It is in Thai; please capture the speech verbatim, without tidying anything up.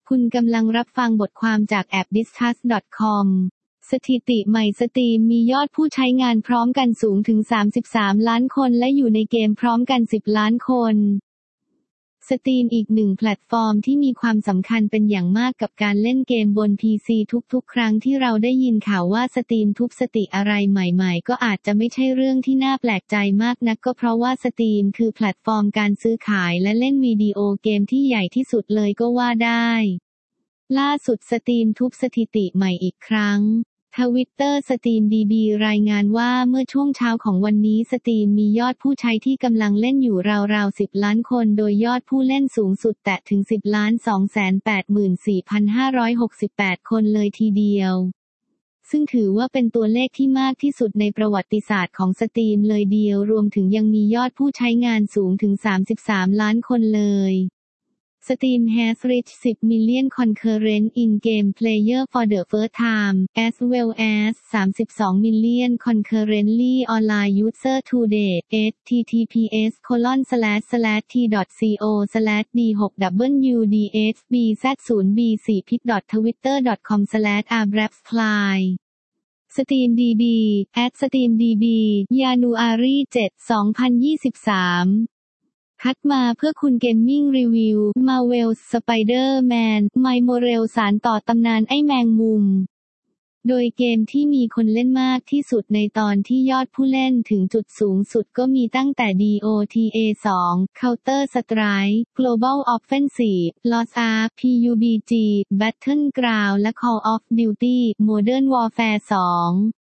คุณกำลังรับฟังบทความจากแอป ดิสคัส ดอท คอม สถิติใหม่สตรีมมียอดผู้ใช้งานพร้อมกันสูงถึงสามสิบสามล้านคนและอยู่ในเกมพร้อมกันสิบล้านคนสตรีมอีกหนึ่งแพลตฟอร์มที่มีความสำคัญเป็นอย่างมากกับการเล่นเกมบน พี ซี ทุกๆครั้งที่เราได้ยินข่าวว่าสตรีมทุบสถิติอะไรใหม่ๆก็อาจจะไม่ใช่เรื่องที่น่าแปลกใจมากนักก็เพราะว่าสตรีมคือแพลตฟอร์มการซื้อขายและเล่นวิดีโอเกมที่ใหญ่ที่สุดเลยก็ว่าได้ล่าสุดสตรีมทุบสถิติใหม่อีกครั้งทวิตเตอร์สตรีม ดี บี รายงานว่าเมื่อช่วงเช้าของวันนี้สตรีมมียอดผู้ใช้ที่กำลังเล่นอยู่ราวๆสิบล้านคนโดยยอดผู้เล่นสูงสุดแตะถึง สิบล้าน สองแสนแปดหมื่นสี่พันห้าร้อยหกสิบแปด คนเลยทีเดียวซึ่งถือว่าเป็นตัวเลขที่มากที่สุดในประวัติศาสตร์ของสตรีมเลยเดียวรวมถึงยังมียอดผู้ใช้งานสูงถึงสามสิบสามล้านคนเลยSteam has reached ten million concurrent in-game players for the first time, as well as thirty-two million concurrently online users to date. h t t p s colon slash slash t dot co slash d six w d f b z zero b four pic dot twitter dot com slash abrapsply SteamDB at SteamDB ยานูอารีเจ็ด สองพันยี่สิบสามคัดมาเพื่อคุณเกมมิ่งรีวิว Marvel's Spider-Man Miles Morales สานต่อตำนานไอ้แมงมุมโดยเกมที่มีคนเล่นมากที่สุดในตอนที่ยอดผู้เล่นถึงจุดสูงสุดก็มีตั้งแต่ ดี โอ ที เอ สอง Counter Strike Global Offensive Lost Ark พี ยู บี จี Battleground และ Call of Duty Modern Warfare สอง